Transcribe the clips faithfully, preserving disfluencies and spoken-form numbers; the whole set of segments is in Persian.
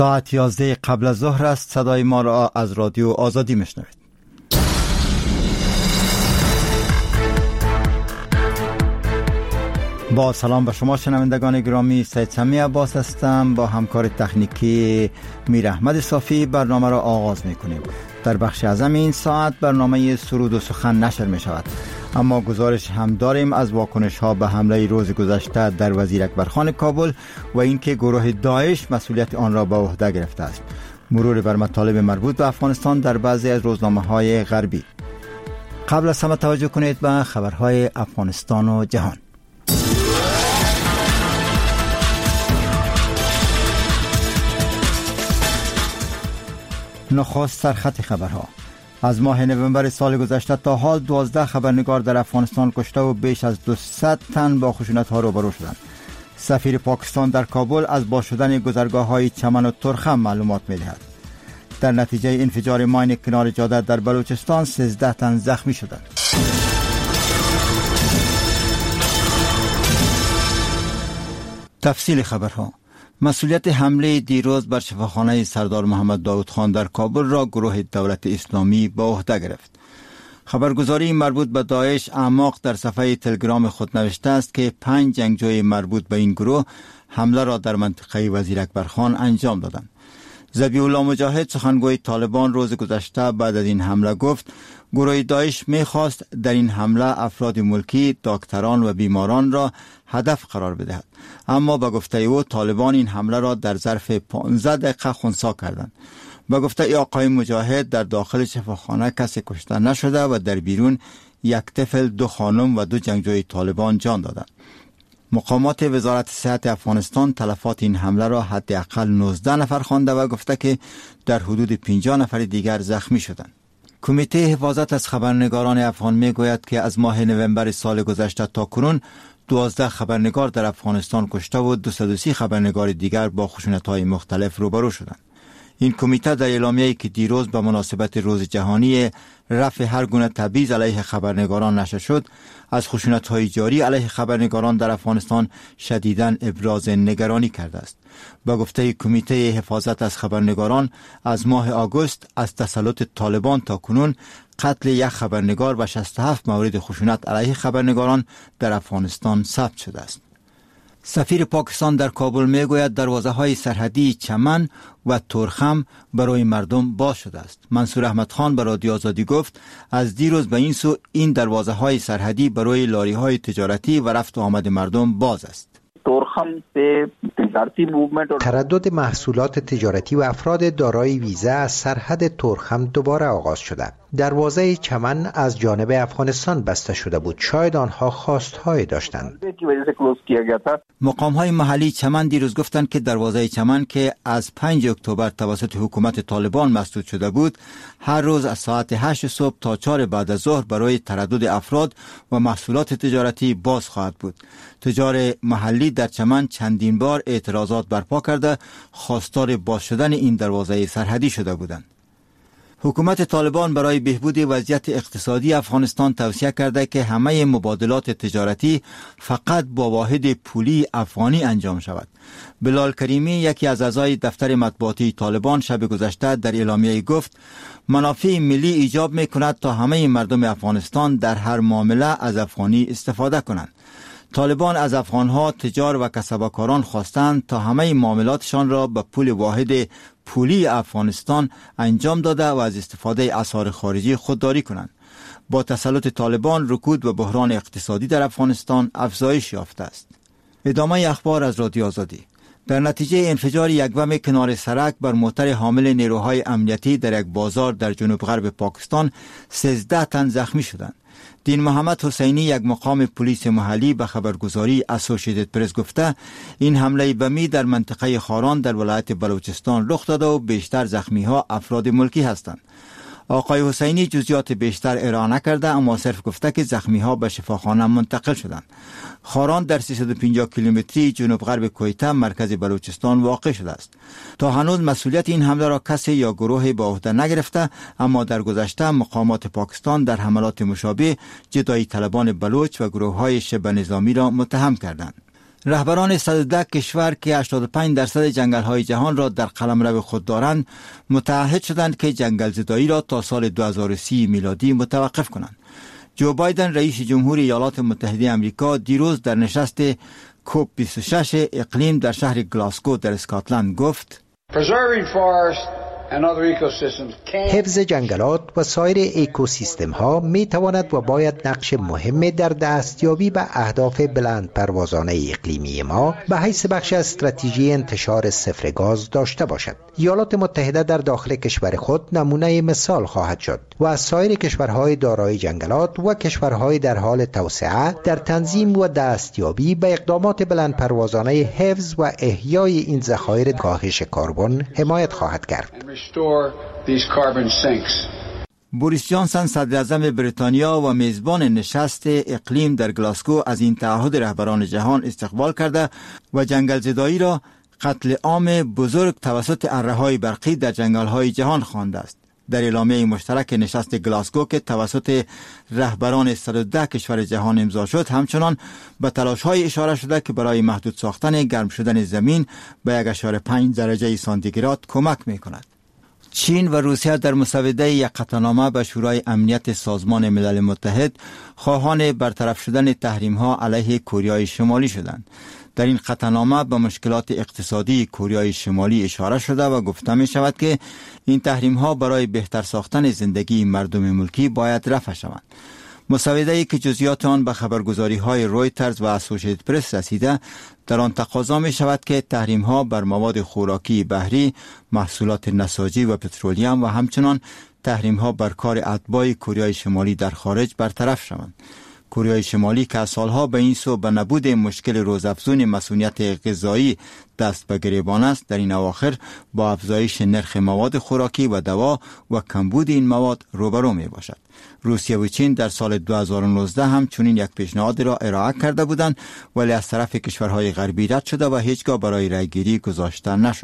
ساعت یازده قبل از ظهر است. صدای ما را از رادیو آزادی میشنوید. با سلام به شما شنوندگان گرامی، سید سمی عباس هستم. با همکار تکنیکی میر احمد صافی برنامه را آغاز میکنیم. در بخش اعظم این ساعت برنامه سرود و سخن نشر می شود، اما گزارش هم داریم از واکنش ها به حمله روز گذشته در وزیر اکبرخان کابل و اینکه گروه داعش مسئولیت آن را به عهده گرفته است. مرور بر مطالب مربوط به افغانستان در بعضی از روزنامه های غربی. قبل از همه توجه کنید به خبرهای افغانستان و جهان. نخست سرخط خبرها. از ماه نوامبر سال گذشته تا حال دوازده خبرنگار در افغانستان کشته و بیش از دویست تن با خشونت‌ها روبرو شدند. سفیر پاکستان در کابل از باز شدن گذرگاه‌های چمن و ترخم معلومات می‌دهد. در نتیجه انفجار ماین کنار جاده در بلوچستان سیزده تن زخمی شدند. تفصیل خبرها. مسئولیت حمله دیروز بر شفاخانه سردار محمد داود خان در کابل را گروه دولت اسلامی به عهده گرفت. خبرگزاری مربوط به داعش اعماق در صفحه تلگرام خود نوشته است که پنج جنگجوی مربوط به این گروه حمله را در منطقه وزیر اکبرخان انجام دادند. ذبیح الله مجاهد سخنگوی طالبان روز گذشته بعد از این حمله گفت گروه داعش می‌خواست در این حمله افراد ملکی، دکتران و بیماران را هدف قرار بدهد، اما به گفته او طالبان این حمله را در ظرف پانزده دقیقه خنثی کردند. به گفته ای آقای مجاهد در داخل شفاخانه کسی کشته نشده و در بیرون یک طفل، دو خانم و دو جنگجوی طالبان جان دادند. مقامات وزارت صحت افغانستان تلفات این حمله را حداقل نوزده نفر خوانده و گفته که در حدود پنجاه نفر دیگر زخمی شدند. کمیته حفاظت از خبرنگاران افغان می گوید که از ماه نوامبر سال گذشته تا کنون دوازده خبرنگار در افغانستان کشته و دویست و سی خبرنگار دیگر با خشونت‌های مختلف روبرو شدند. این کمیته در اعلامیه‌ای که دیروز به مناسبت روز جهانی رفع هر گونه تبعیض علیه خبرنگاران نشر شد، از خشونت‌های جاری علیه خبرنگاران در افغانستان شدیداً ابراز نگرانی کرده است. با گفته کمیته حفاظت از خبرنگاران از ماه آگوست از تسلط طالبان تا کنون قتل یک خبرنگار و شصت و هفت مورد خشونت علیه خبرنگاران در افغانستان ثبت شده است. سفیر پاکستان در کابل میگوید دروازه‌های سرحدی چمن و ترخم برای مردم باز شده است. منصور احمد خان به رادیو آزادی گفت از دیروز به این سو این دروازه‌های سرحدی برای لاری‌های تجارتی و رفت و آمد مردم باز است. تردد محصولات تجارتی و افراد دارای ویزا از سرحد ترخم دوباره آغاز شده. دروازه چمن از جانب افغانستان بسته شده بود، شاید آنها خواستهایی داشتند. مقام‌های محلی چمن دیروز گفتند که دروازه چمن که از پنج اکتبر توسط حکومت طالبان مسدود شده بود، هر روز از ساعت هشت صبح تا چهار بعد از ظهر برای تردد افراد و محصولات تجارتی باز خواهد بود. تجار محلی در چمن چندین بار اعتراضات برپا کرده خواستار باز شدن این دروازه سرحدی شده بودند. حکومت طالبان برای بهبود وضعیت اقتصادی افغانستان توصیه کرده که همه مبادلات تجارتی فقط با واحد پولی افغانی انجام شود. بلال کریمی یکی از اعضای دفتر مطبوعاتی طالبان شب گذشته در اعلامیه گفت منافع ملی ایجاب می کند تا همه مردم افغانستان در هر معامله از افغانی استفاده کنند. طالبان از افغانها تجار و کسبکاران خواستند تا همه معاملاتشان را به پول واحد پولی افغانستان انجام داده و از استفاده اسعار خارجی خودداری کنند. با تسلط طالبان رکود و بحران اقتصادی در افغانستان افزایش یافته است. ادامه اخبار از رادیو آزادی. در نتیجه انفجار یک بم کنار سرک بر موتر حامل نیروهای امنیتی در یک بازار در جنوب غرب پاکستان سیزده تن زخمی شدند. دین محمد حسینی یک مقام پلیس محلی به خبرگزاری اسوسییتد پرس گفته این حمله بمی در منطقه خاران در ولایت بلوچستان رخ داده و بیشتر زخمی ها افراد ملکی هستند. آقای حسینی جزئیات بیشتر ارائه نکرده، اما صرف گفته که زخمی ها به شفاخانه منتقل شدند. خاران در سیصد و پنجاه کیلومتری جنوب غرب کویته مرکز بلوچستان واقع شده است. تا هنوز مسئولیت این حمله را کسی یا گروهی به عهده نگرفته، اما در گذشته مقامات پاکستان در حملات مشابه جدایی طلبان بلوچ و گروه های شبه نظامی را متهم کردند. رهبران صد و ده کشور که هشتاد و پنج درصد جنگل‌های جهان را در قلمرو خود دارند متعهد شدند که جنگل زدایی را تا سال دو هزار و سی میلادی متوقف کنند. جو بایدن رئیس جمهور ایالات متحده آمریکا دیروز در نشست کوپ بیست و شش اقلیم در شهر گلاسگو در اسکاتلند گفت: حفظ جنگلات و سایر اکوسیستم ها می تواند و باید نقش مهمی در دستیابی به اهداف بلند پروازانه اقلیمی ما به حیث بخش استراتژی انتشار صفر گاز داشته باشد. ایالات متحده در داخل کشور خود نمونه مثال خواهد شد و از سایر کشورهای دارای جنگلات و کشورهای در حال توسعه در تنظیم و دستیابی به اقدامات بلند پروازانه حفظ و احیای این ذخایر کاهش کربن حمایت خواهد کرد. بوریس جانسون صدر اعظم بریتانیا و میزبان نشست اقلیم در گلاسگو از این تعهد رهبران جهان استقبال کرده و جنگل زدایی را قتل عام بزرگ توسط اره‌های برقی در جنگل‌های جهان خوانده است. در اعلامیه مشترک نشست گلاسگو که توسط رهبران صد و ده کشور جهان امضا شد، همچنان به تلاش‌های اشاره شده که برای محدود ساختن گرم شدن زمین به یک ممیز پنج درجه سانتیگراد کمک می‌کند. چین و روسیه در مسوده یک قطعنامه به شورای امنیت سازمان ملل متحد خواهان برطرف شدن تحریم‌ها علیه کره شمالی شدند. در این قطعنامه به مشکلات اقتصادی کره شمالی اشاره شده و گفته می شود که این تحریم‌ها برای بهتر ساختن زندگی مردم ملکی باید رفع شوند. مسوده‌ای که جزئیات آن به خبرگزاری‌های رویترز و اسوسییتد پرس رسیده، در آن تقاضا می شود که تحریم‌ها بر مواد خوراکی بحری، محصولات نساجی و پترولیم و همچنان تحریم‌ها بر کار اتباع کره شمالی در خارج برطرف شوند. کره شمالی که از سالها به این سو به نبود مشکل روزافزون مسئولیت غذایی دست به گریبان است، در این اواخر با افزایش نرخ مواد خوراکی و دوا و کمبود این مواد روبرو می باشد. روسیه و چین در سال دو هزار و نوزده هم چنین یک پیشنهاد را ارائه کرده بودند، ولی از طرف کشورهای غربی رد شده و هیچگاه برای رایگیری گذاشته نشد.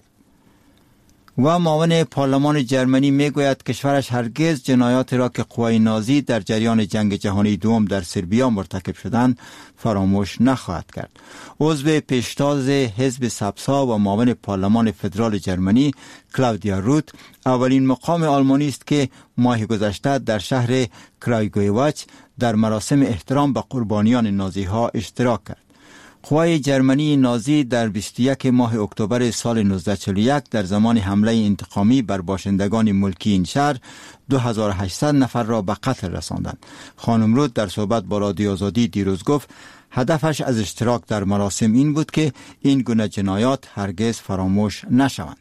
و معاون پارلمان جرمنی میگوید کشورش هرگز جنایات را که قوای نازی در جریان جنگ جهانی دوم در سربیا مرتکب شدند فراموش نخواهد کرد. عضو پیشتاز حزب سبزها و معاون پارلمان فدرال جرمنی کلاودیا روت اولین مقام آلمانی است که ماه گذشته در شهر کرایگویواچ در مراسم احترام به قربانیان نازی ها اشتراک کرد. قوای جرمنی نازی در بیست و یکم ماه اکتبر سال نوزده چهل و یک در زمان حمله انتقامی بر باشندگان ملکی این شهر دو هزار و هشتصد نفر را به قتل رساندند. خانم رود در صحبت با رادیو آزادی دیروز گفت هدفش از اشتراک در مراسم این بود که این گونه جنایات هرگز فراموش نشوند.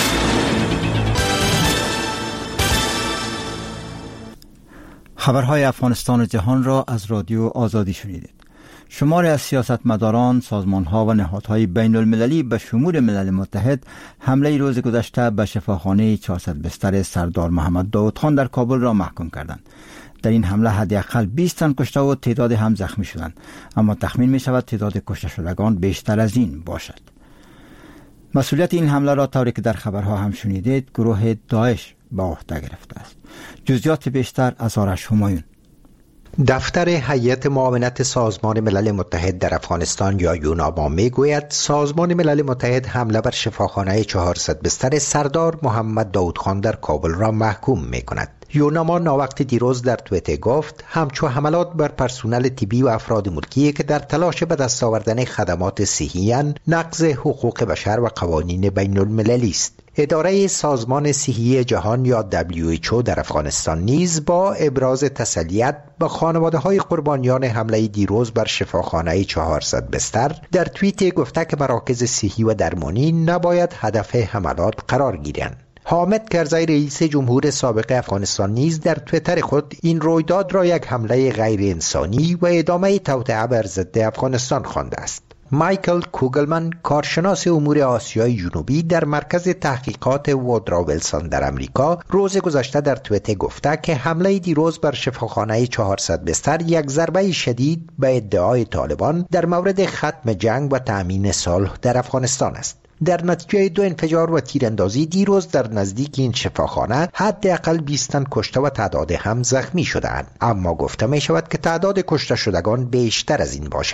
خبرهای افغانستان و جهان را از رادیو آزادی شنیدید. شماری از سیاستمداران، سازمان‌ها و نهادهای بین المللی به شمول ملل متحد حمله روز گذشته به شفاخانه چهارصد بستر سردار محمد داود خان در کابل را محکوم کردند. در این حمله حداقل بیست تن کشته و تعداد هم زخمی شدند، اما تخمین می شود تعداد کشته شدگان بیشتر از این باشد. مسئولیت این حمله را طوری که در خبرها هم شنیدید گروه داعش به عهده گرفته است. جزئیات بیشتر از آرش همایون. دفتر هیئت معاونت سازمان ملل متحد در افغانستان یا یوناما میگوید سازمان ملل متحد حمله بر شفاخانه چهارصد بستر سردار محمد داود خان در کابل را محکوم میکند. یوناما ناوقت دیروز در توییتر گفت همچو حملات بر پرسنل طبی و افراد ملکی که در تلاش به دست آوردن خدمات صحی نقض حقوق بشر و قوانین بین المللی است. اداره سازمان صحی جهان یا دبلیو اچ او در افغانستان نیز با ابراز تسلیت به خانواده‌های قربانیان حمله دیروز بر شفاخانه چهارصد بستر در توییت گفته که مراکز صحی و درمانی نباید هدف حملات قرار گیرند. حامد کرزی رئیس جمهور سابق افغانستان نیز در توییتر خود این رویداد را یک حمله غیر انسانی و ادامه توطئه بر ضد افغانستان خوانده است. مایکل کوگلمن کارشناس امور آسیای جنوبی در مرکز تحقیقات وودرا ویلسون در امریکا روز گذشته در توییتر گفته که حمله دیروز بر شفاخانه چهارصد بستر یک ضربه شدید به ادعای طالبان در مورد ختم جنگ و تأمین صلح در افغانستان است. در نتیجه دو انفجار و تیراندازی دیروز در نزدیک این شفاخانه حداقل بیست تن کشته و تعداد هم زخمی شده‌اند، اما گفته می شود که تعداد کشته شدگان بیشتر از این باشد.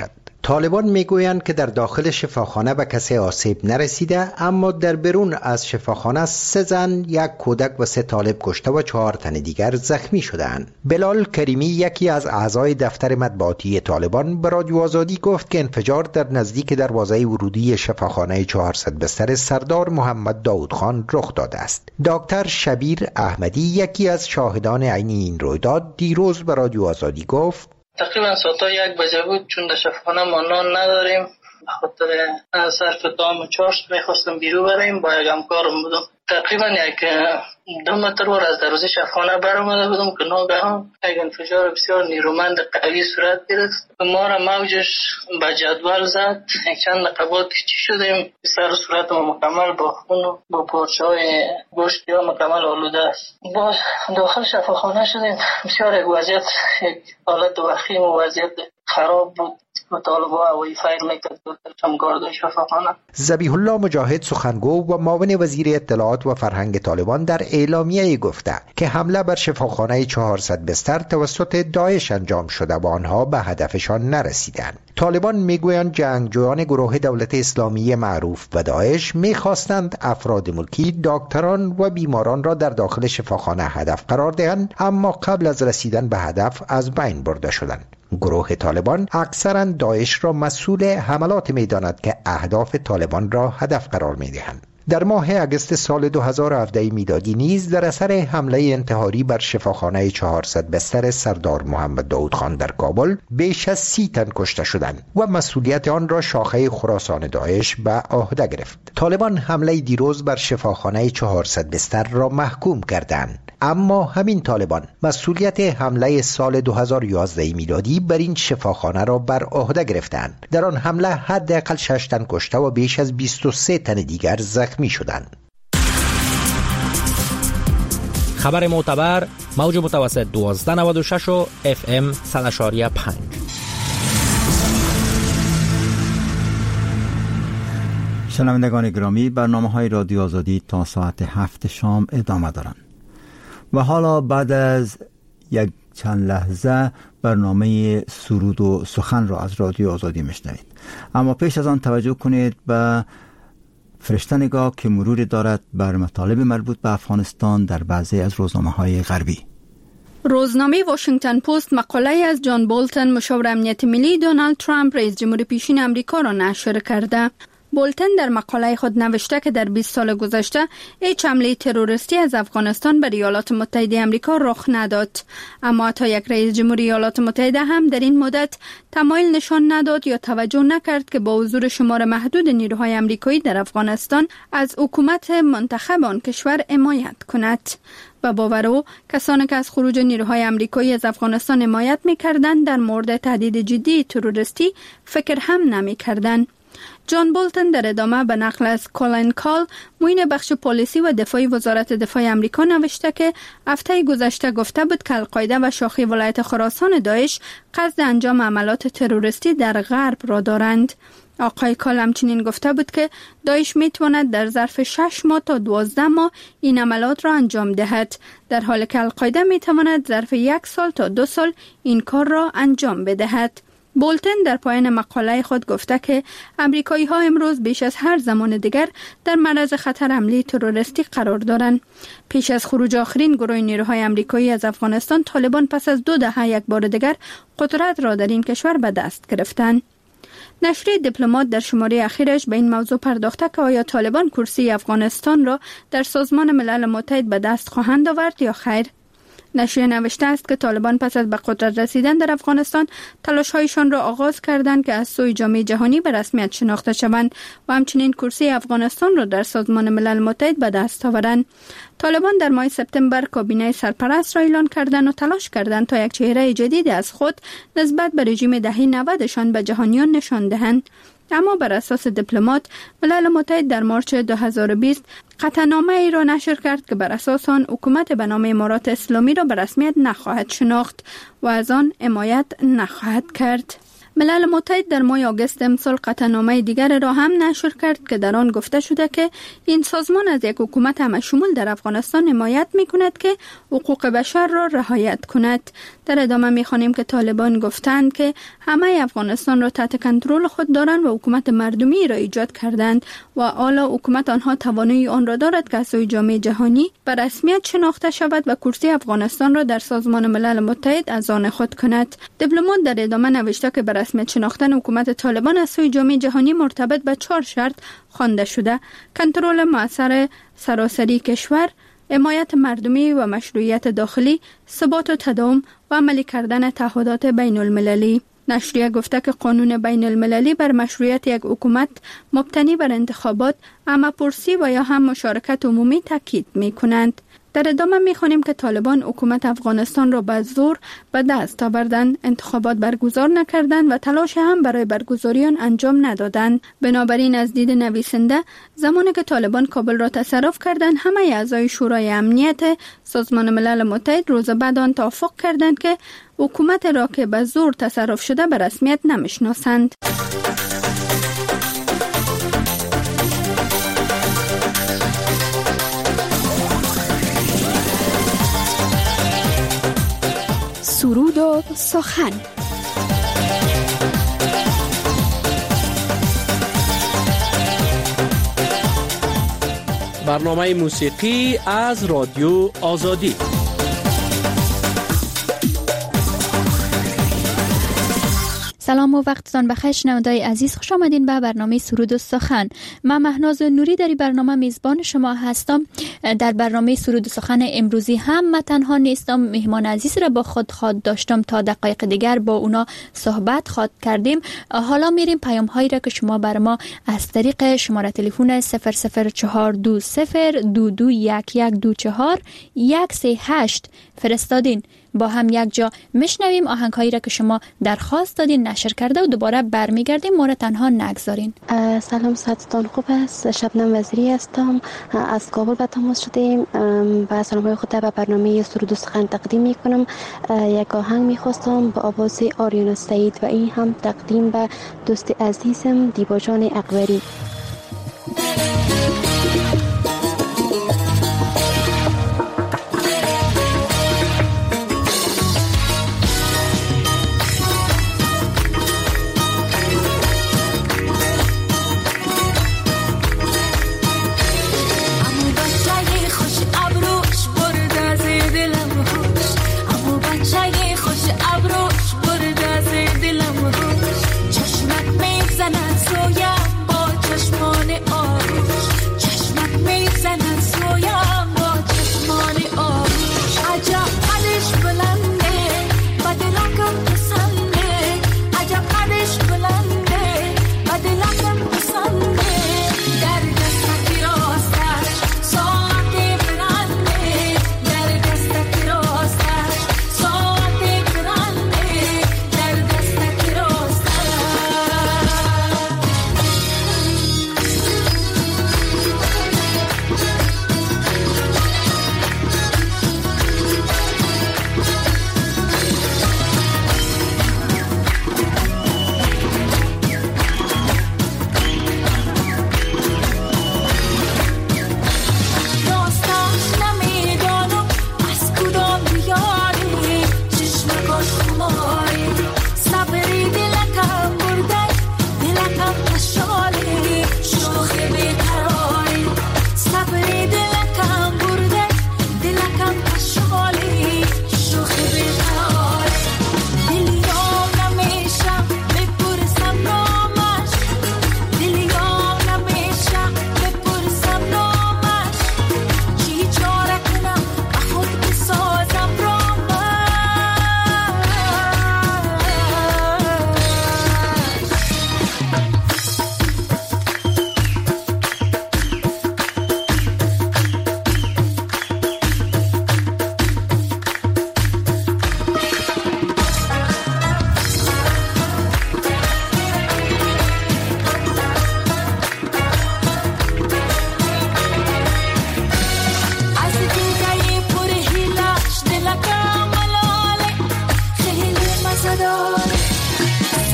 طالبان میگویند که در داخل شفاخانه به کسی آسیب نرسیده، اما در بیرون از شفاخانه سه زن، یک کودک و سه طالب کشته و چهار تن دیگر زخمی شدند. بلال کریمی، یکی از اعضای دفتر مطبوعاتی طالبان، به رادیو آزادی گفت که انفجار در نزدیک دروازه ورودی شفاخانه چهارصد بستر سردار محمد داود خان رخ داده است. دکتر شبیر احمدی، یکی از شاهدان عینی این رویداد، دیروز به رادیو آزادی گفت تقریبا ساعت یک بجه بود، چون در شفاخانه ما نان نداریم، به خاطر صرف دام و چاشت میخواستم بیرون بریم، با یک همکارم بودم. تقریبا یک دو متر ور از دروازه شفاخانه برآمده بودم که ناگهان یک انفجار بسیار نیرومند قوی صورت گرفت. ما را موجش به جدول زد. یک چند دقیقه بعد که چی شدیم، سر و صورت ما مکمل با خون و با پارچه های گوشت یا مکمل آلوده است. باز داخل شفاخانه شدیم. بسیار یک وضعیت، یک حالت وخیم و وضعیت خراب بود. ذبیح الله مجاهد، سخنگو و معاون وزیر اطلاعات و فرهنگ طالبان، در اعلامیه گفته که حمله بر شفاخانه چهارصد بستر توسط داعش انجام شده و آنها به هدفشان نرسیدند. طالبان میگویند جنگجویان گروه دولت اسلامی معروف به داعش میخواستند افراد ملکی، دکتران و بیماران را در داخل شفاخانه هدف قرار دهند، اما قبل از رسیدن به هدف از بین برده شدند. گروه طالبان اکثرا داعش را مسئول حملات می‌داند که اهداف طالبان را هدف قرار می‌دهند. در ماه اگست سال دو هزار و هفده میلادی نیز در اثر حمله انتحاری بر شفاخانه چهارصد بستر سردار محمد داود خان در کابل بیش از سی تن کشته شدند و مسئولیت آن را شاخه خراسان داعش به عهده گرفت. طالبان حمله دیروز بر شفاخانه چهارصد بستر را محکوم کردند، اما همین طالبان مسئولیت حمله سال دو هزار و یازده میلادی بر این شفاخانه را بر عهده گرفتند. در آن حمله حداقل شش تن کشته و بیش از بیست و سه تن دیگر زخمی شدند. خبر معتبر، موج متوسط دوازده نود و شش و اف ام صد و شش و پنج. شنوندگان گرامی، برنامه‌های رادیو آزادی تا ساعت هفت شام ادامه دارند. و حالا بعد از یک چند لحظه برنامه سرود و سخن را از رادیو آزادی میشنوید. اما پیش از آن توجه کنید به فرشته نگاه که مرور دارد بر مطالب مربوط به افغانستان در بعضی از روزنامه‌های غربی. روزنامه واشنگتن پست مقاله از جان بولتن، مشاور امنیت ملی دونالد ترامپ رئیس جمهور پیشین آمریکا را نشر کرده. بولتن در مقاله خود نوشته که در بیست سال گذشته هیچ حمله تروریستی از افغانستان به ایالات متحده آمریکا رخ نداد، اما حتی یک رئیس جمهور ایالات متحده هم در این مدت تمایل نشان نداد یا توجه نکرد که با حضور شمار محدود نیروهای آمریکایی در افغانستان از حکومت منتخب آن کشور حمایت کند. و باور او کسانی که از خروج نیروهای آمریکایی از افغانستان حمایت می‌کردند در مورد تهدید جدی تروریستی فکر هم نمی‌کردند. جان بولتن در ادامه به نقل از کالین کال، معین بخش پالیسی و دفاعی وزارت دفاع آمریکا نوشته که هفته گذشته گفته بود که القاعده و شاخه ولایت خراسان داعش قصد انجام عملیات تروریستی در غرب را دارند. آقای کال همچنین گفته بود که داعش میتواند در ظرف شش ماه تا دوازده ماه این عملیات را انجام دهد، در حالی که القاعده میتواند ظرف یک سال تا دو سال این کار را انجام بدهد. بولتن در پایان مقاله خود گفته که امریکایی ها امروز بیش از هر زمان دیگر در معرض خطر حمله تروریستی قرار دارند. پیش از خروج آخرین گروه نیروهای امریکایی از افغانستان، طالبان پس از دو دهه یک بار دیگر قدرت را در این کشور به دست گرفتند. نشریه دیپلمات در شماره اخیرش به این موضوع پرداخته که آیا طالبان کرسی افغانستان را در سازمان ملل متحد به دست خواهند آورد یا خیر. نشریه نوشته است که طالبان پس از به قدرت رسیدن در افغانستان تلاش‌هایشان را آغاز کردند که از سوی جامعه جهانی به رسمیت شناخته شوند و همچنین کرسی افغانستان را در سازمان ملل متحد به دست آورند. طالبان در ماه سپتامبر کابینه سرپرست را اعلان کردند و تلاش کردند تا یک چهره جدید از خود نسبت به رژیم دهه نود شان به جهانیان نشان دهند. اما بر اساس دیپلمات، ملل متحد در مارچ دو هزار و بیست قطعنامه ای را نشر کرد که بر اساس آن حکومت به نام امارات اسلامی را به رسمیت نخواهد شناخت و از آن حمایت نخواهد کرد. ملل متحد در ماه آگوست امسال قطعنامه دیگر را هم نشر کرد که در آن گفته شده که این سازمان از یک حکومت همشمول در افغانستان حمایت می‌کند که حقوق بشر را رعایت کند. در ادامه می‌خوانیم که طالبان گفتند که همه افغانستان را تحت کنترل خود دارند و حکومت مردمی را ایجاد کردند و حالا حکومت آنها توانایی آن را دارد که از سوی جامعه جهانی به رسمیت شناخته شود و کرسی افغانستان را در سازمان ملل متحد از آن خود کند. دیپلمات در ادامه نوشته که به رسمیت شناختن حکومت طالبان از سوی جامعه جهانی مرتبط به چهار شرط خوانده شده: کنترل مؤثر سراسری کشور، حمایت مردمی و مشروعیت داخلی، ثبات و تداوم و عملی کردن تعهدات بین المللی. نشریه گفته که قانون بین المللی بر مشروعیت یک حکومت مبتنی بر انتخابات، همه‌پرسی و یا هم مشارکت عمومی تاکید می کنند. در ادامه می خوانیم که طالبان حکومت افغانستان را به زور به دست آوردند، انتخابات برگزار نکردند و تلاش هم برای برگزاری آن انجام ندادند. بنابراین از دید نویسنده زمانی که طالبان کابل را تصرف کردند، همه اعضای شورای امنیت سازمان ملل متحد روز بعد آن توافق کردند که حکومت را که به زور تصرف شده به رسمیت نمیشناسند. سرود و سخن. برنامه موسیقی از رادیو آزادی. سلام و وقتتان بخیر شنوندگان عزیز، خوش آمدین به برنامه سرود و سخن. من مهناز نوری در این برنامه میزبان شما هستم. در برنامه سرود و سخن امروزی هم من تنها نیستم، مهمان عزیز را با خود خواد داشتم تا دقایق دیگر با اونا صحبت خواد کردیم. حالا میریم پیام هایی را که شما بر ما از طریق شماره تلفن صفر صفر چهار دو صفر دو دو یک یک دو چهار یک سه هشت فرستادین. با هم یک جا میشنویم آهنگ هایی را که شما درخواست دادین نشر کرده و دوباره برمیگردیم، ما را تنها نگذارین. سلام، صحتتان خوب است؟ شبنم وزیری هستم، از کابل به تماس شدیم و سلام های خود به برنامه سرود و سخن تقدیم میکنم. یک آهنگ میخواستم با آواز آریانا سعید و این هم تقدیم به دوست عزیزم دیبا جان اقبری.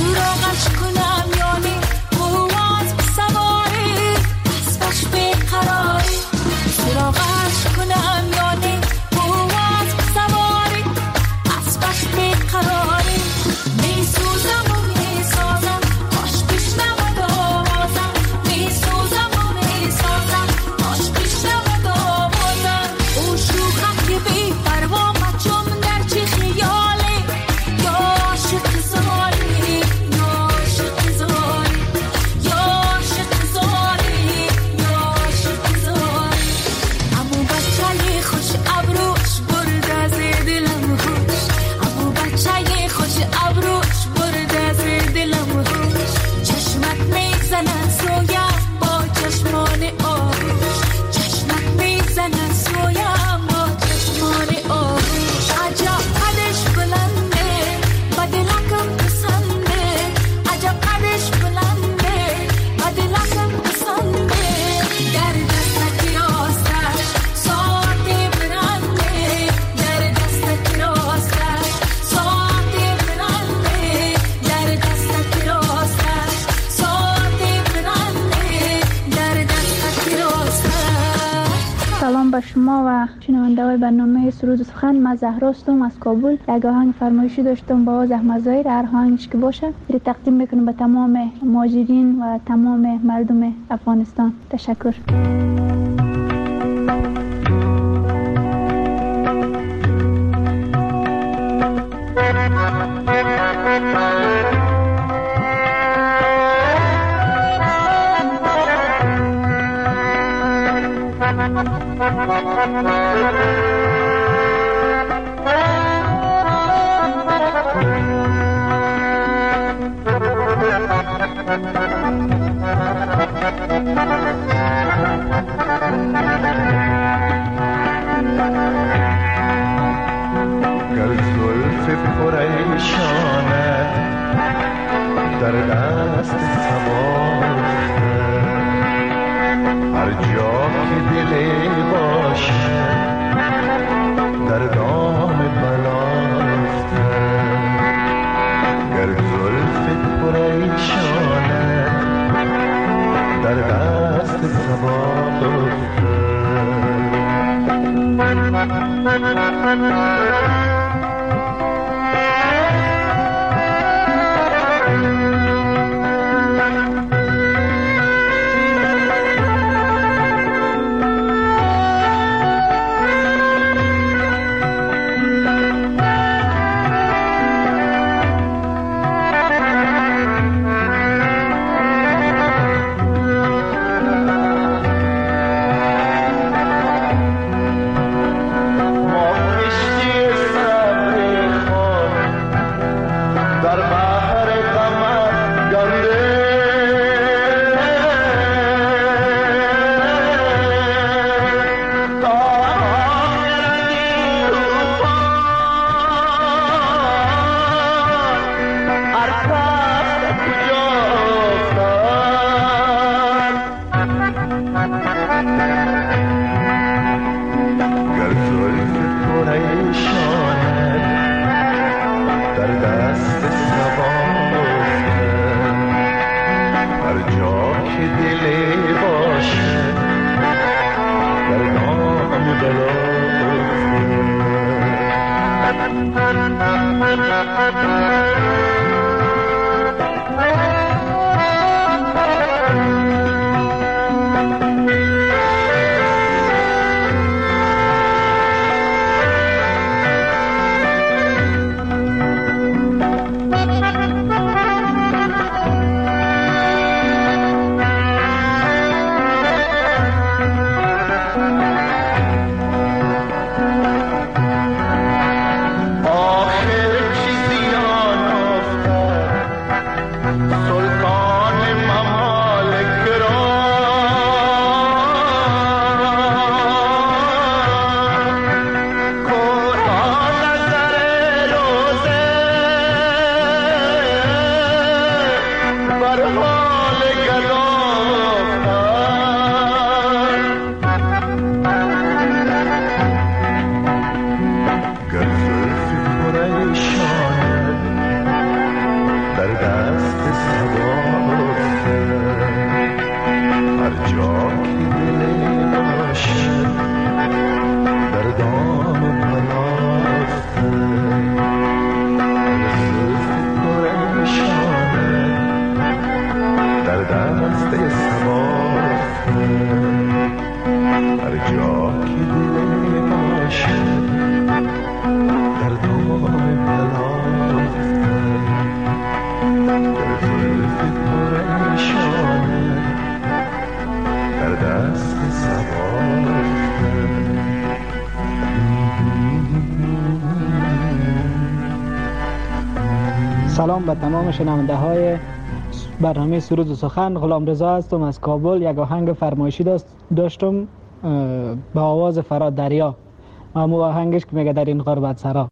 شما و شنونده‌های برنامه سرود و سخن. من زهرا هستم از کابل. یک آهنگ فرمایشی داشتم با آواز احمد ظاهر، هر آهنگش که باشه رو تقدیم میکنم به تمام مهاجرین و تمام مردم افغانستان. تشکر. گر زلف پریشانت در دست سوارت، هر جا که دل باشه در دام بلاست. گر زلف پریشانت در دست سوارت، ما کشتی سلام به تمام شنونده های برنامه سرود و سخن. غلام رضا هستم از کابل. یک آهنگ فرمایشی داشتم به آواز فراد دریا، همون آهنگش که میگه در این غربت سرا.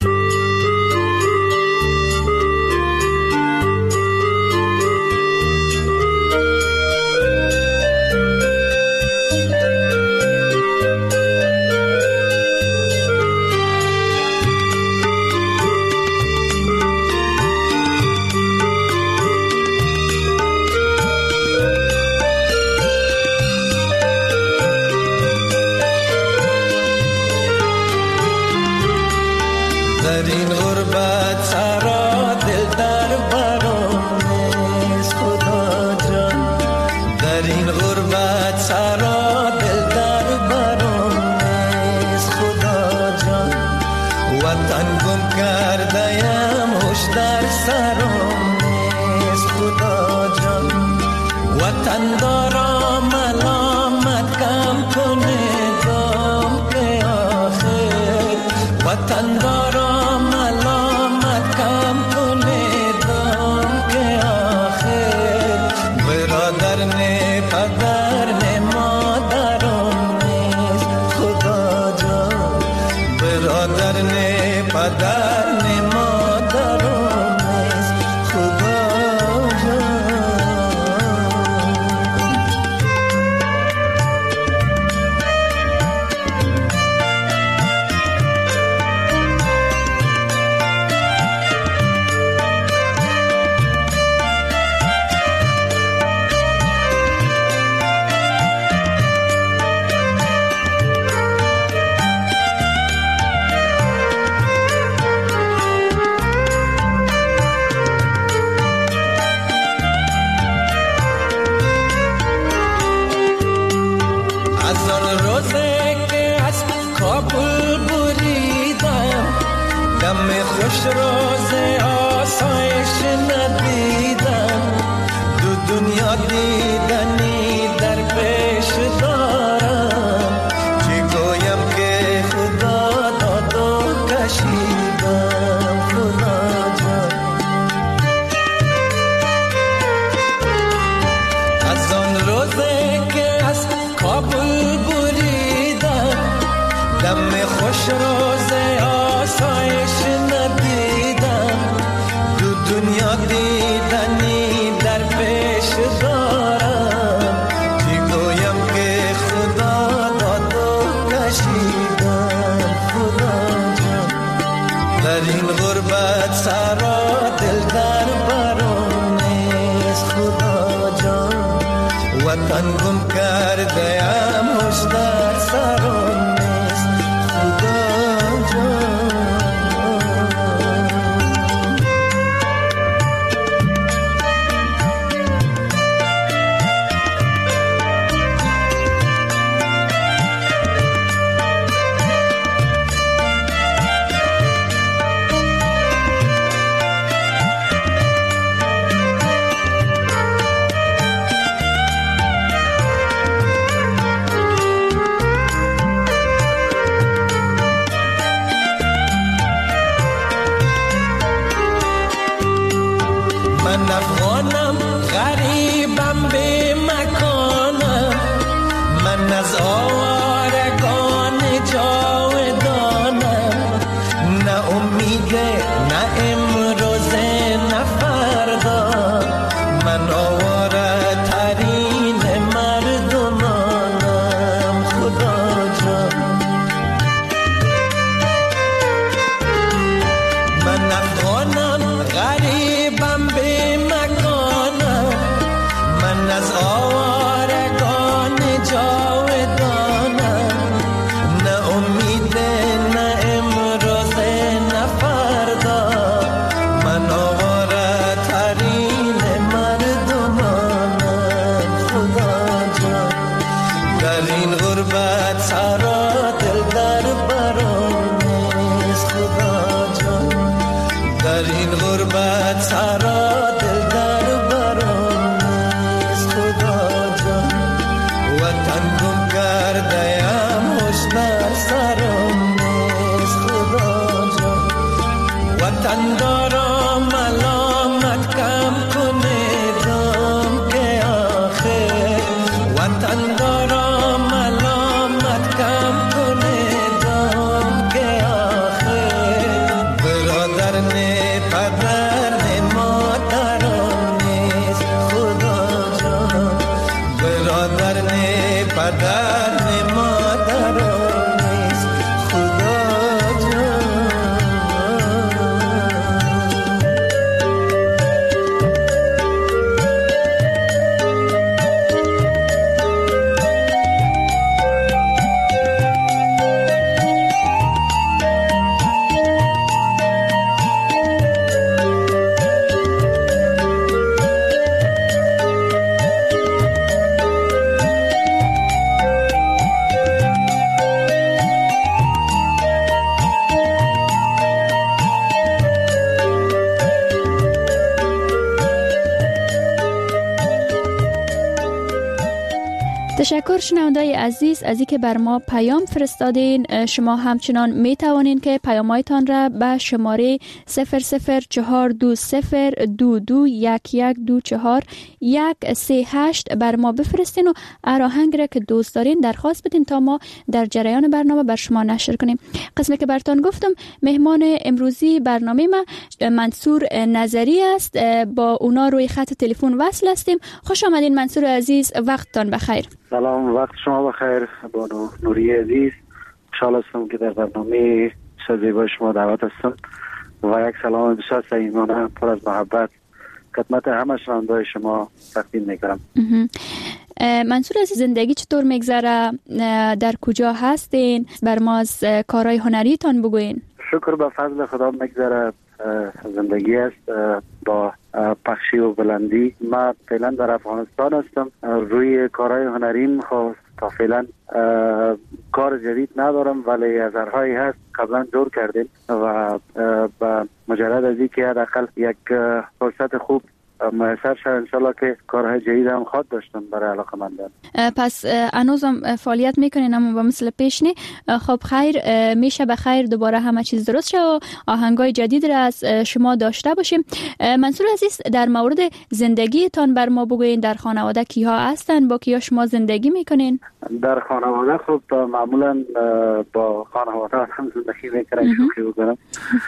تشکر شنوندای عزیز از اینکه بر ما پیام فرستادین. شما همچنان می توانین که پیامایتان را به شماره صفر صفر چهار دو صفر دو دو یک یک دو چهار یک سه هشت بر ما بفرستین و آهنگ را که دوست دارین درخواست بدین تا ما در جریان برنامه بر شما نشر کنیم. قسمی که براتون گفتم مهمان امروزی برنامه ما منصور نظری است. با اونا روی خط تلفن وصل هستیم. خوش آمدین منصور عزیز، وقتتان بخیر. سلام، وقت شما بخیر بانو نوری عزیز. خوشحال هستم که در برنامه زیبای شما دعوت هستم و یک سلام بسیار صمیمانه پر از محبت خدمت همه شنونده‌های شما تقدیم می‌کنم. منصور عزیز، زندگی چطور میگذره؟ در کجا هستین؟ بر ما از کارهای هنریتان بگوین. شکر به فضل خدا میگذره. زندگی است با پخشی و بلندی. من فعلا در افغانستان هستم. روی کارهای هنریم خب تا فعلا کار جدید ندارم، ولی اثرهایی هست قبلا دور کردیم و با مجرد از اینکه حداقل یک فرصت خوب میسر شد انشالله که کارهای جدید هم خواد داشتم برای علاقه‌مندان. پس هنوزم فعالیت میکنین اما با مثل پیش نی. خب خیر، میشه به خیر دوباره همه چیز درست شه و آهنگای جدید را از شما داشته باشیم. منصور عزیز، در مورد زندگیتان بر ما بگوین. در خانواده کیها هستن؟ با کیا شما زندگی میکنین؟ در خانواده خب معمولا با خانواده هم زندگی میکنم، شوخی بکنم.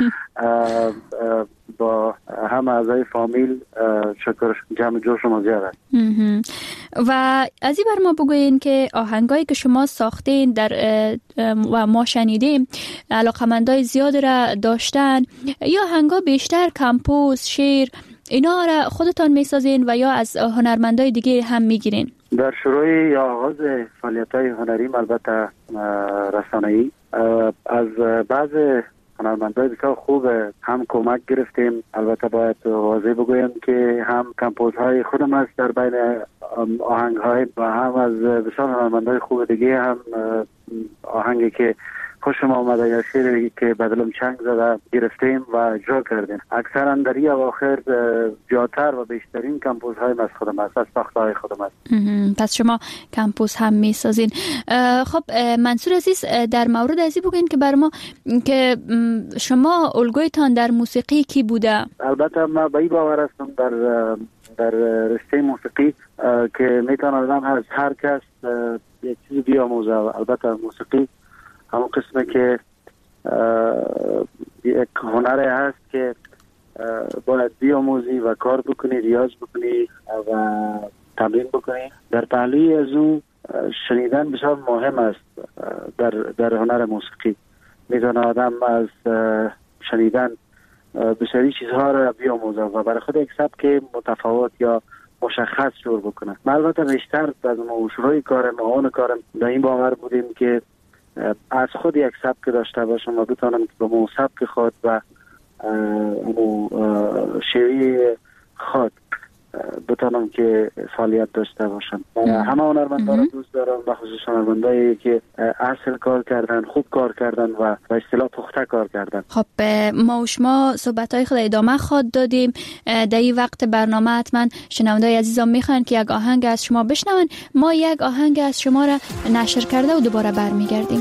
با همه اعضای فامیل شکر جمع جور شما زیاد است. و از این بر ما بگوین که آهنگایی که شما ساختین در و ما شنیدیم علاقمندای زیاد را داشتن، یا آهنگا بیشتر کمپوز، شعر اینا را خودتان میسازین و یا از هنرمندای دیگه هم میگیرین؟ در شروع یا آغاز فعالیت‌های هنریم البته رسانه‌ای از بعض هنرمندای بسیار خوب هم کمک گرفتیم. البته باید واضح بگویم که هم کمپوزهای خودم است در بین آهنگ‌های و هم از بسیار هنرمندای خوب دیگه هم آهنگی که خوشم آمده یا شعری که بدلم چنگ زده گرفتیم و اجرا کردیم. اکثرا در این اواخر زیادتر و بیشترین کمپوزهای از خودم است، از ساختهای خودم است. پس شما کمپوز هم میسازین. خب منصور عزیز، در مورد ازی بگین که بر ما که شما الگویتان در موسیقی کی بوده؟ البته من به این باور هستم در در رشته موسیقی که میتونه آدم از هر کس یک چیز بیاموزه. البته موسیقی همون قسمه که یک هنره هست که باید بیاموزی و کار بکنی، ریاض بکنی و تمرین بکنی. در پهلوی از او شنیدن بسیار مهم است. در در هنر موسیقی میتونه آدم از شنیدن بسیاری چیزها را بیاموزه و برای خود یک سبک متفاوت یا مشخص جور بکنه. من البته بیشتر از شروع کارم و اون کارم در این باور بودیم که از خود یک سبک داشته باشم و بتانم که با مو سبک خود و مو شیوه خود بتانم که فعالیت داشته باشم. همه هنرمندا رو دوست دارم، به خصوص هنرمندایی که اصل کار کردن، خوب کار کردن و به اصطلاح پخته کار کردن. خب ما و شما صحبت‌های خود ادامه خواهد دادیم. در این وقت برنامه حتما شنوندای عزیزم میخوان که یک آهنگ از شما بشنون. ما یک آهنگ از شما را نشر کرده و دوباره برمیگردیم.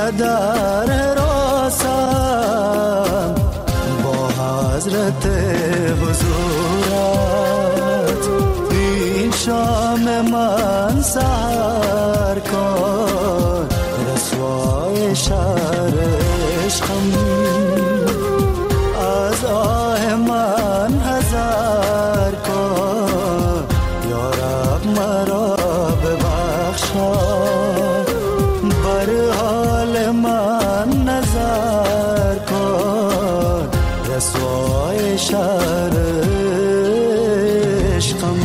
در حراسم با حضرت حضورت این شام من سحر کن رسوای شهر عشقم از آه من حذر کن یا رب مرا ببخشا بر حال من نظر کن رسوای شهر عشقم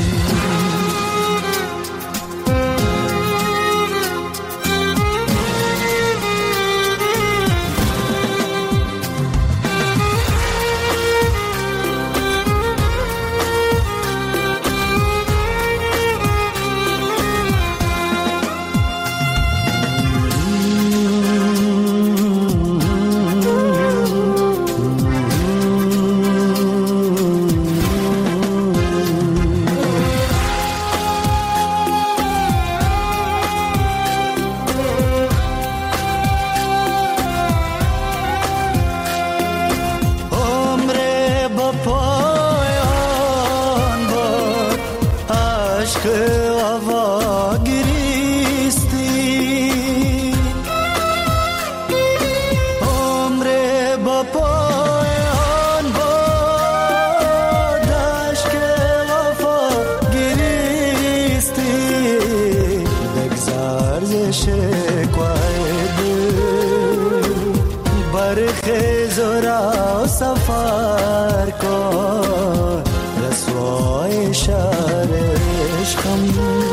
سفر کن رسوای شهر عشقم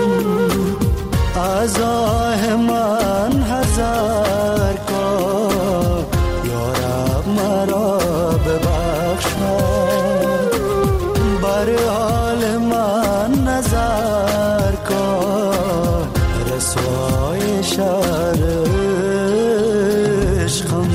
از آه من حذر کن یا رب مرا ببخشا بر حال من نظر کن رسوای شهر عشقم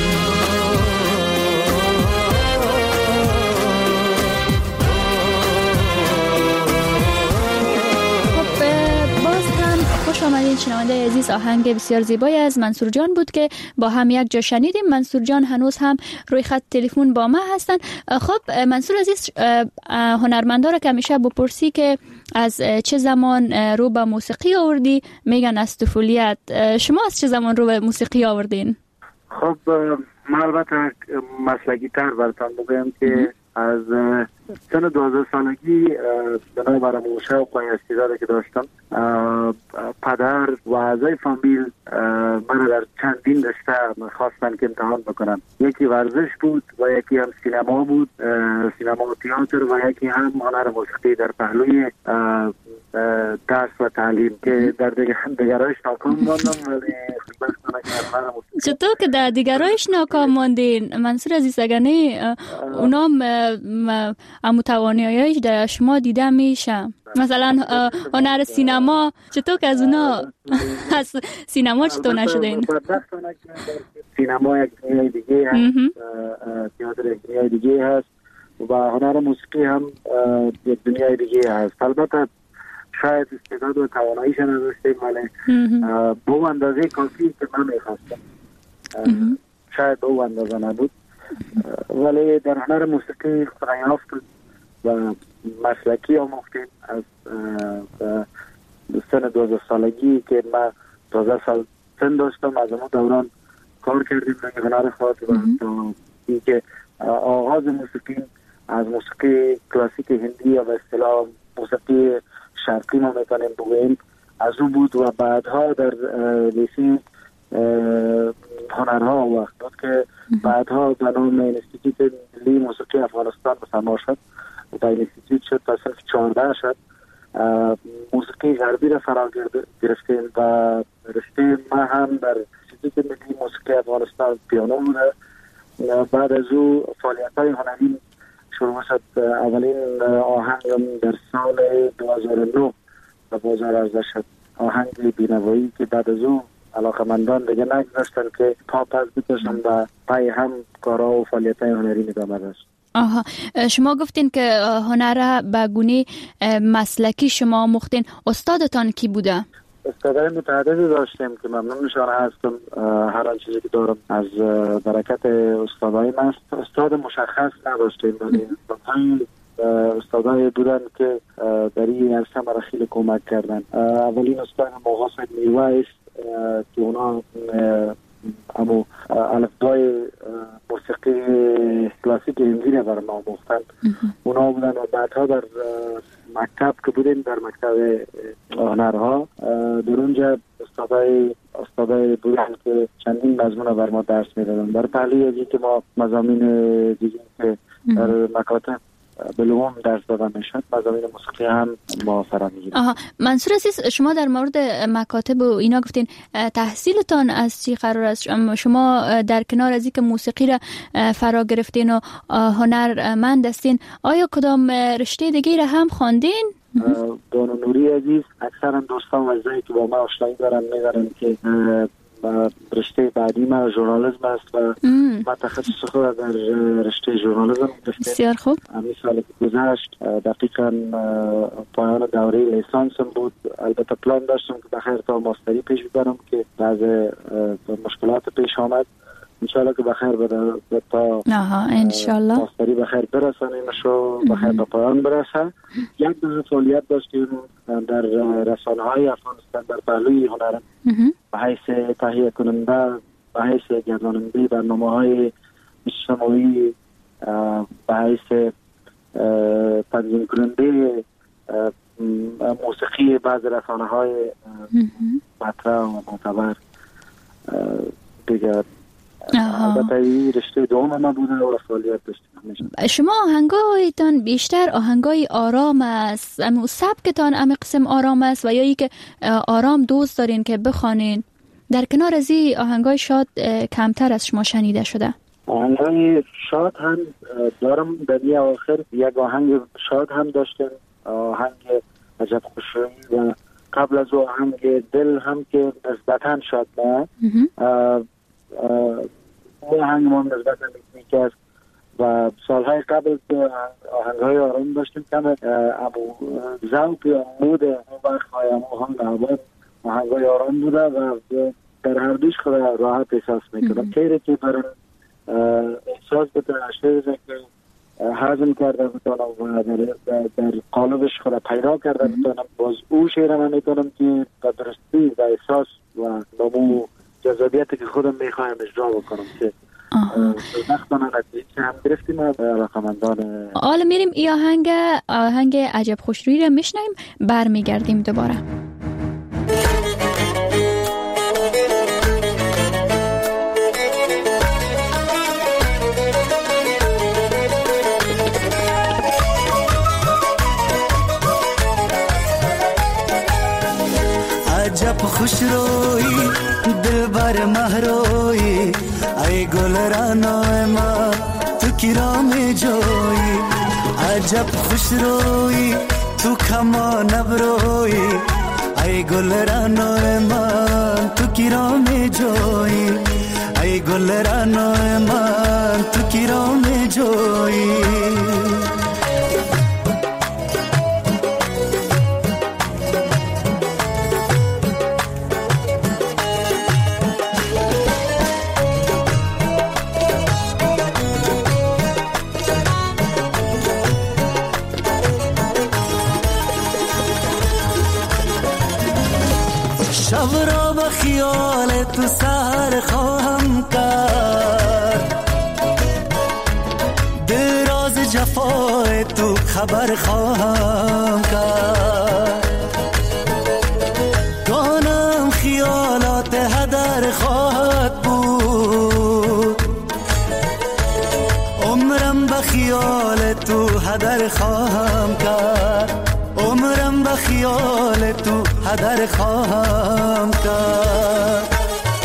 آمدین شنونده عزیز. آهنگ بسیار زیبایی از منصور جان بود که با هم یک جا شنیدیم. منصور جان هنوز هم روی خط تلفن با ما هستن. خب منصور عزیز، هنرمندا را که همیشه بپرسی که از چه زمان رو به موسیقی آوردی، میگن از طفولیت. شما از چه زمان رو به موسیقی آوردین؟ خب من البته مسلکی تر براتون بگم که از سن دوازده سالگی بنای برای شوق و استعدادی که داشتم، پدر و اعضای فامیل من در چندین رشته خواستن که امتحان بکنم. یکی ورزش بود و یکی هم سینما بود، سینما و تئاتر، و یکی هم هنر موسیقی در پهلوی درس و تعلیم که در دیگرایش ناکام ماندم. ولی چطور که در دیگرایش ناکام ماندین منصور عزیز؟ اگر نه اونا متوانی‌هایش در شما دیده میشه، مثلا هنر سینما، چطور که از اونا از سینما چطور نشدین؟ سینما یک دنیای دیگه هست، تئاتر یک دنیای دیگه هست و هنر موسیقی هم یک دنیای دیگه هست. البته شاید استعداد و تواناییش نداشتیم، ولی به اون اندازه کافی که من میخواستم شاید به اون اندازه نبود، ولی در هنر موسیقی خدایافت و مسلکی آموختیم. از سن دوازده سالگی که من دوازده سال سن داشتم، از اون دوران کار کردیم در هنر خاص و تا اینکه آغاز موسیقی از موسیقی کلاسیک هندی یا به اصطلاح موسیقی شرقی ما میتونیم بگوییم از او بود و بعدها در لیسه هنرها وقت بود که بعدها به نام انستیتوت ملی موسیقی افغانستان مسمار شد و تا انستیتوت شد تا صرف چهارده شد. موسیقی غربی را فرا گرفتیم و رشته ما هم در انستیتوت ملی موسیقی افغانستان پیانو بوده. بعد از او فعالیت‌های هنری شروع شد. اولین آهنگم در سال دو هزار و نه به بازار عرضه شد، آهنگ بینوایی که بعد از او علاقمندان دیگه نگذاشتن که پا پس بکشن و پای هم کارها و فعالیت‌های هنری ادامه داشت. آها، شما گفتین که هنر به گونه مسلکی شما آموختین. استادتان کی بوده؟ استادای متعددی داشتیم که ممنونشان هستم. هر آن چیزی که دارم از برکت استادای من استاد مشخص نداشتیم، ولی استادای بودن که در این عرصه مرا خیلی کمک کردن. اولین استاد محسن میوه است که اونا امو الفبای موسیقی کلاسیک هندی را برام آموختن. اونا بودن و بعدها در مکتب که بودیم، در مکتب هنرها، در اونجا استادای استادای بودن که چندین مضمون بر ما درس میدادن. در پهلوی از اینکه ما مضامین دیگه که در مکاتب بلوم درس دادن میشد، مضامین موسیقی هم ما فرا میگیریم. آها، منصور عزیز، شما در مورد مکاتب و اینا گفتین، تحصیلتان از چی قرار است؟ شما در کنار از اینکه موسیقی را فرا گرفتین و هنرمند هستین، آیا کدام رشته دیگه را هم خواندین؟ دانو نوری عزیز، اکثرا دوستان و عزیزایی که با ما آشنایی دارن میگن که رشته بعدی ما ژورنالیسم است و ما تخصص خود در رشته ژورنالیسم داشتم. بسیار خوب. همین سال که گذشت دقیقاً پایان دوره لیسانسم بود. البته پلان داشتم که بخیر تا ماستری پیش ببرم که بعض مشکلات پیش آمد. انشالله که بخیر بده تا انشالله ماستری بخیر برسانیمش و بخیر به پایان برسه. یک دو فعالیت داشتیم در رسانه های افغانستان در پهلوی هنر به حیث تهیه کننده، به حیث گرداننده برنامه های اجتماعی، به حیث تنظیم کننده موسیقی بعض رسانه های مطرح و معتبر دیگر. البته این رشته دوم ما بوده و فعالیت داشتیم. شما آهنگایتان بیشتر آهنگای آرام است، اما سبکتان اما قسم آرام است و یا ای که آرام دوست دارین که بخوانین؟ در کنار از این آهنگای شاد کمتر از شما شنیده شده. آهنگای شاد هم دارم. در این آخر یک آهنگ شاد هم داشتیم، آهنگ عجب خوشرویی، و قبل از آهنگ دل هم که نسبتاً شاد نه. اون آهنگ ما نسبتاً میکنی است و سالهای قبل که آهنگهای آرام داشتیم کم ابو زوق یا مود اون وقت های آهنگ آباد آهنگهای آرام بوده و در هر دوش خود راحت احساس میکنم. خیره که برای احساس بتونه اشتر که حزم کرده بتونم و در, در قالبش خود پیدا کرده بتونم، باز او شعر من میکنم که به درستی و احساس و با جذابیتی که خودم میخوایم اجرا بکنم که وقتانا نتیجه هم گرفتیم و رقمندان. حالا میریم ای آهنگ آهنگ عجب خوشرویی رو میشنیم، برمیگردیم دوباره. عجب خوشرویی دلبر مهرویی، ای گل رانای ما تو کرام جویی. عجب خوشرویی تو کما نبرویی، ای گل رانای ما تو کرام جویی. ای گل رانای ما تو کرام جویی. شب را به خیال تو سر خواهم کرد، دل راز جفای تو خبر خواهم کرد. دانم خیالات هدر خواهد بود، عمرم به خیال تو هدر خواهم کرد. عمرم به خیال تو هدر خواهم کرد.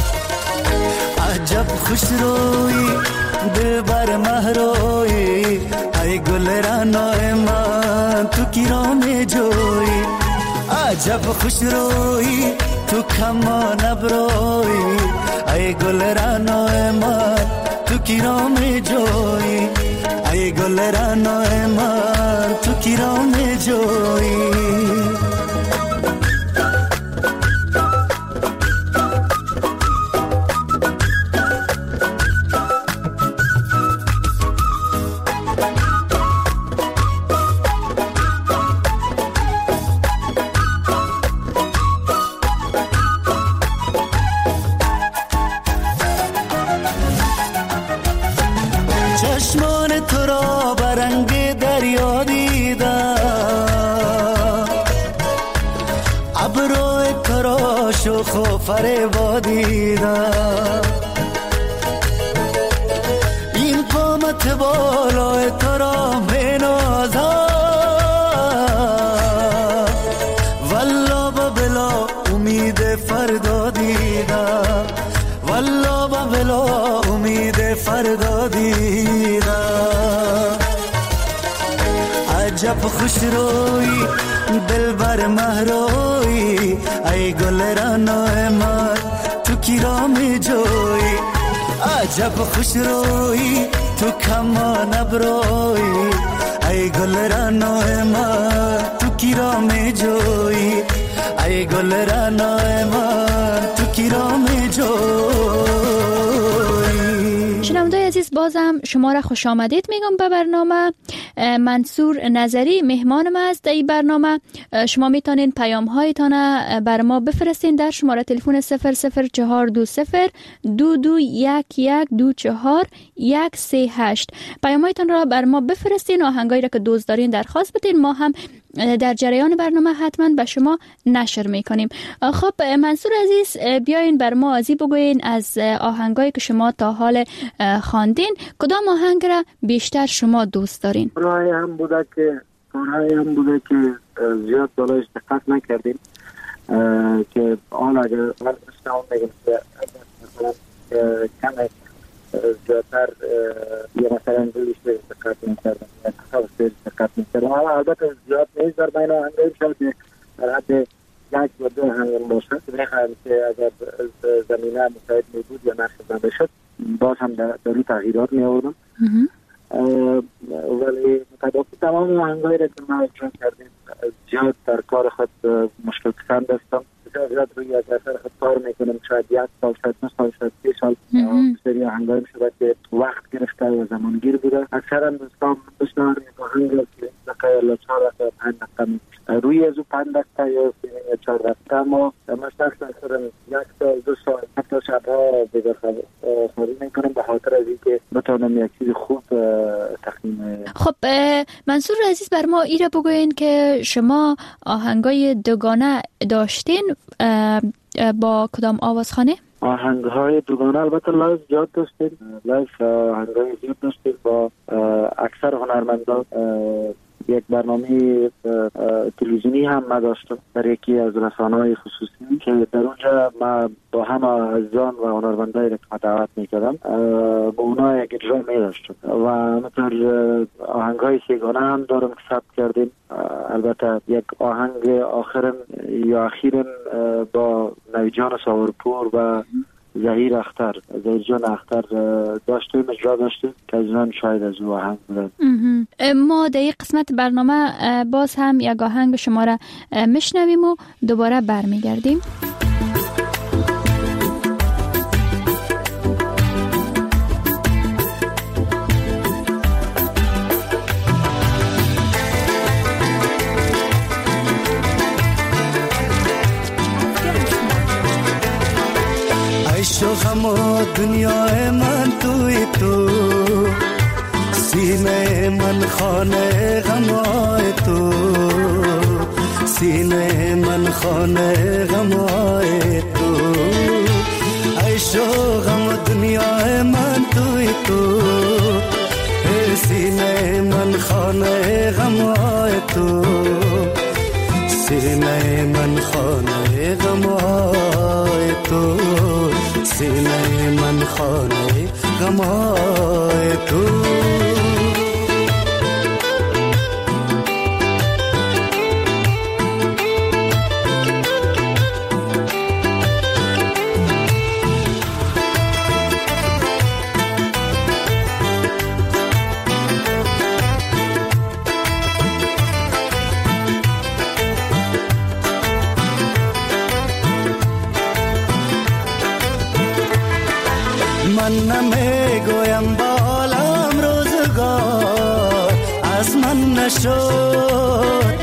عجب خوش روی دلبر مهروی، ای گل رانای من تو کرام جوی. عجب خوش روی تو کما نبروی، ای گل رانای من تو کرام جوی. ای گل رانای من تو کرام جوی. شوخ و فریب دیدم این قامت بالای تو را می نازم والله با بلا امید فردا دیدم والله با بلا امید فردا دیدم عجب خوش روی دل بر مهروی ای گل رانای من تو کی را می جوی عجب خوش روی تو کما نبروی ای گل رانای من تو کی را می جوی ای گل رانای من تو کی را می جوی. شنوندای عزیز بازم شما را خوش آمدید میگم به برنامه. منصور نظری مهمان ما است در این برنامه. شما میتونین پیام هایتان بر ما بفرستین در شماره تلفن صفر صفر چهار دو صفر دو دو یک یک دو چهار یک سه هشت. پیام هایتان را بر ما بفرستین، آهنگایی را که دوست دارین درخواست بدین، ما هم در جریان برنامه حتما به شما نشر میکنیم. خب منصور عزیز بیاین بر ما ازی بگوین از آهنگایی که شما تا حال خواندین کدام آهنگ را بیشتر شما دوست دارین؟ کارهای هم بوده که کارهای هم بوده که زیاد بالایش دقت نکردیم که آن اگر من اشتهام بگم که مثلا کمک زیادتر یا مثلا دویش به دقت میکردم یا تخواست به دقت میکردم، اما البته زیاد نیست در بین آهنگایی شد که در حد یک و دو آهنگ باشد. میخواهم که اگر زمینه مساعد می بود یا نقش زنده شد باز هم در این تغییرات می آوردم، ولی مطابقی تمام آهنگایی را که ما اجرا کردیم زیاد در کار خود مشکل پسند هستم. بسیار زیاد روی از اثر خود کار میکنم، شاید یک سال شاید نه سال شاید سه سال سری آهنگایی میشود که وقت گرفته و زمانگیر بوده. اکثرا دوستان بسیار یک آهنگ که دقیقه یا چهار دقیقه پنج دقیقه روی از او پنج دقیقه یا چهار دقیقه، اما من شخصا اکثرا یک سال دو سال حتی شبها دیگر خواهی میکنم به خاطر از این که بتانم یک چیز خوب تخمین. خب منصور عزیز بر ما ایره بگوین که شما آهنگای دوگانه داشتین با کدام آوازخانه؟ آهنگهای دوگانه البته لایف زیاد داشتیم، لایف آهنگهای زیاد داشتیم با اکثر هنرمندان. یک برنامه تلویزیونی هم ما داشتم در یکی از رسانه‌های خصوصی که در اونجا ما با همه عزیزان و هنرمندایی که دعوت می‌کردم با اونا یک اجرا می‌داشتم و همینطور آهنگ‌های سیگانه هم دارم که ثبت کردیم. البته یک آهنگ آخرم یا اخیرم با نویجان ساورپور و زهیر اختر زهیر جان اختر داشتیم اجرا داشتیم که از اون شاید از او آهنگ بودن. ما در این قسمت برنامه باز هم یک آهنگ شما را میشنویم و دوباره برمیگردیم. عشق و غم و دنیای من توی تو، سینه من خانه غمای تو، سینه من خانه غمای تو. عشق و غم و دنیای من توی تو، سینه من خانه غمای تو، سینه من خانه غمای تو، سینه من خانه غمای تو. من نمیگویم بالام روزگار از من نشد،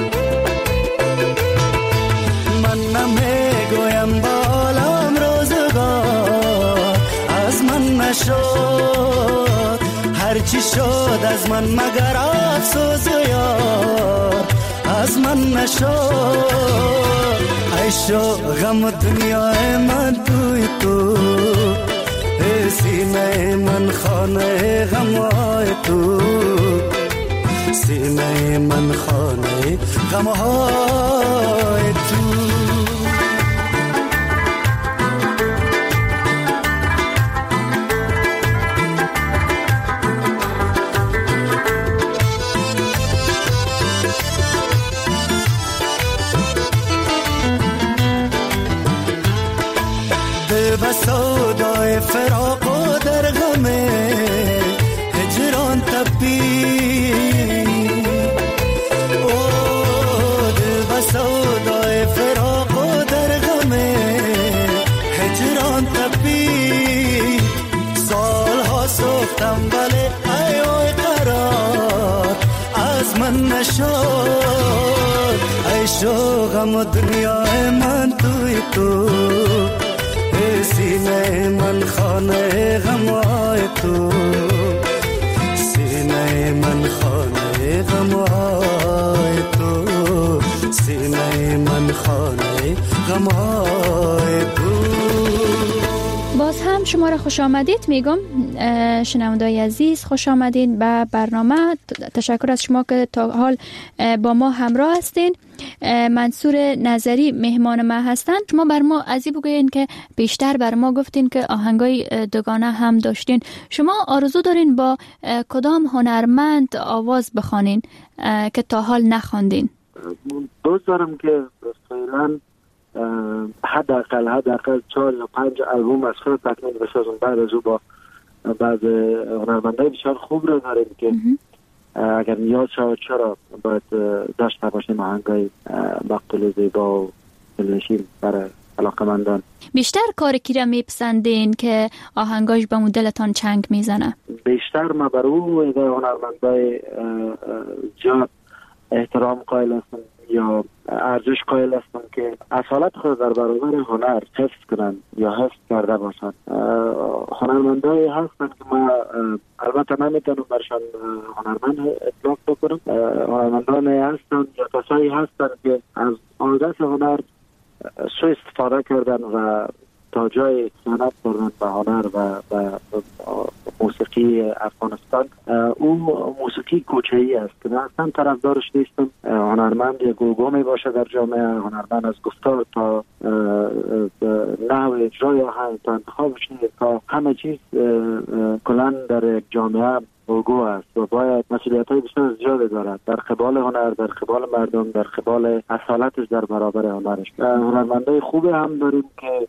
من نمیگویم بالام روزگار از من نشد. هرچی شد از من مگر افسوس یار از من نشد. عیشو غم دنیای من توی تو سینه من خانه غمهای تو سینه من خانه غمهای تو به سودای فراق و در غم هجران تپی او دل به سودای فراق و در غم هجران تپی سالها سوختم ولی ای اوی قرار از من نشد ای شو غم دنیای من توی تو سینه من خانه غمای تو سینه من خانه غمای تو سینه من خانه غمای تو. باز هم شما را خوش آمدید میگم شنوندای عزیز، خوش آمدین به برنامه. تشکر از شما که تا حال با ما همراه هستین. منصور نظری مهمان ما هستند. شما بر ما ازی بگوین که بیشتر بر ما گفتین که آهنگای دوگانه هم داشتین. شما آرزو دارین با کدام هنرمند آواز بخوانین که تا حال نخواندین؟ دوست دارم که فعلا حداقل حداقل چهار یا پنج آلبوم از خود تکمیل بسازم. بعد از او با بعض هنرمندای بسیار خوب رو داریم که اگر نیاز شد چرا باید داشته باشیم آهنگای مقبول زیبا و دلنشین برای علاقمندان. بیشتر کار کی را میپسندین که آهنگاش به مدلتان چنگ میزنه؟ بیشتر ما بر او هنرمندای زیاد احترام قائل هستم یا ارزش قائل هستم که اصالت خود در برابر هنر حفظ کنند یا حفظ کرده باشند. هنرمندایی هستند که ما البته نمیتونم برشان هنرمند اطلاق بکنم. هنرمندانی هستند یا کسایی هستند که از آدرس هنر سو استفاده کردن و تا جای خیانت کردن به هنر و به موسیقی افغانستان. اون موسیقی کوچه‌ای است که من اصلا طرفدارش نیستم. هنرمند یک گوگو می باشه در جامعه، هنرمند از گفتار تا نحو اجرای آهنگ تا انتخابش تا همه چیز کلاً در یک جامعه گوگو است و باید مسئولیت‌های بسیار زیاد دارد در قبال هنر، در قبال مردم، در قبال اصالتش در برابر هنرش. هنرمندای خوب هم داریم که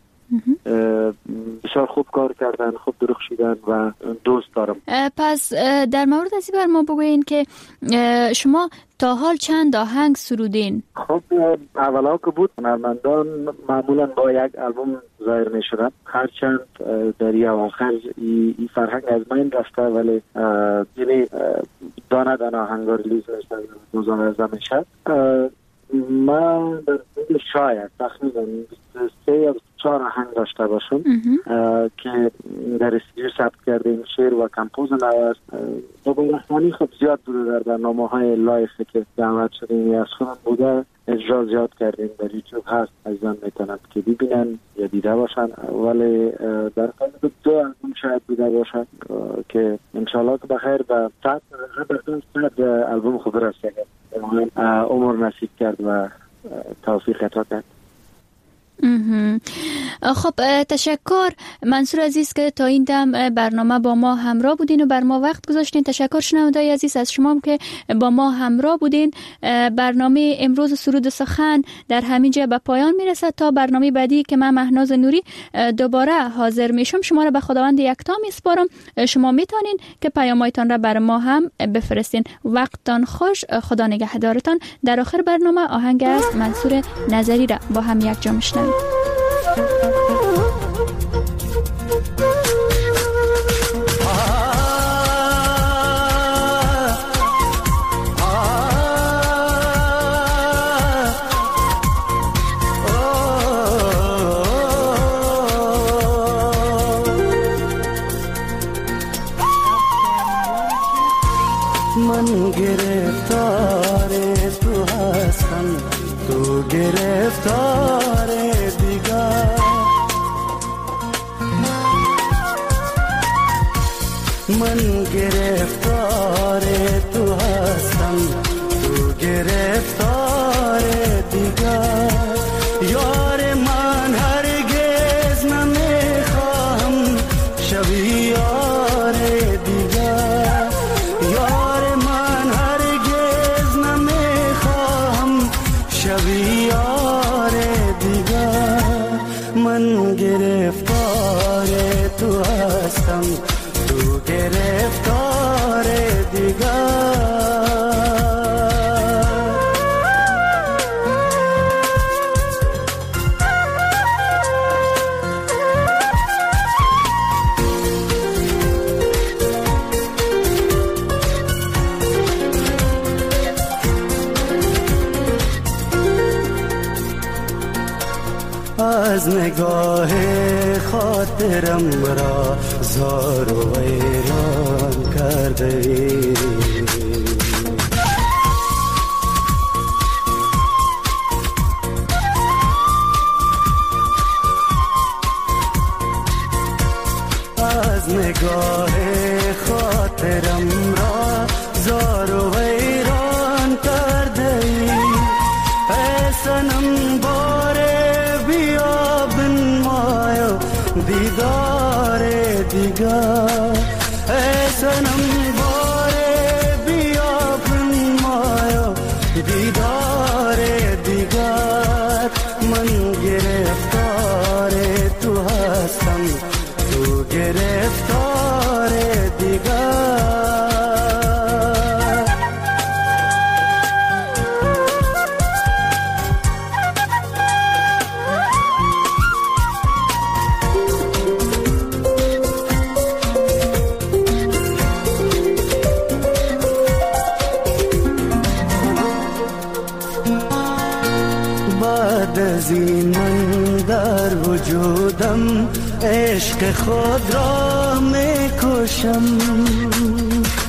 بسیار خوب کار کردن، خوب درخشیدن و دوست دارم. پس در مورد ازی بر ما بگوین که شما تا حال چند آهنگ سرودین؟ خب اولا که بود هنرمندان معمولا با یک آلبوم ظاهر می شدن، هرچند در یا آخر این فرهنگ از من رفته ولی یعنی دانه دانه آهنگ ریلیز میشن مزامرزه میشد. من در شاید تخمینا بیست و سه یا چهار آهنگ داشته باشم که در استودیو ثبت کردیم. شعر و کمپوز نو است. دوباره خانی خب زیاد بوده در برنامه های لایفی که دعوت شدیم یا از خودم بوده اجرا زیاد کردیم. در یوتیوب هست، عزیزان میتونند که ببینن یا دیده باشن. ولی در قالب دو آلبوم شاید دیده باشن که انشالله که بخیر و صد صد آلبوم خوب رسید عمر نصیب کرد و توفیق عطا کرد. خب تشکر منصور عزیز که تا این دم برنامه با ما همراه بودین و بر ما وقت گذاشتین. تشکر شنوندای عزیز از شما که با ما همراه بودین. برنامه امروز سرود و سخن در همین جا به پایان میرسد. تا برنامه بعدی که من مهناز نوری دوباره حاضر میشم شما را به خداوند یکتا میسپارم. شما میتونین که پیامایتان را بر ما هم بفرستین. وقتتان خوش، خدا نگهدارتان. در آخر برنامه آهنگ است منصور نظری را با هم یک جا میشنویم. من گرفتار تو هستم، تو گرفتار من گرفتار تو هستم، تو گرفتار دیگر. یار من هرگز نمیخواهم شوی یار دیگر. یار من هرگز نمیخواهم شوی یار دیگر. من گرفتار تو هستم، تو گرفتار دیگر. از نگاه خاطرم را زار و ویران کرده ای. از نگاه خاطرم را زار و ویران کرده ای. ای صنم باره بیا بنمایا دیدار دیگر. ای صنم باره بیا بنمایا دیدار دیگر. من گرفتار تو هستم، تو گرفتار دیگر. بعد از این من در وجودم عشق خود را می کشم.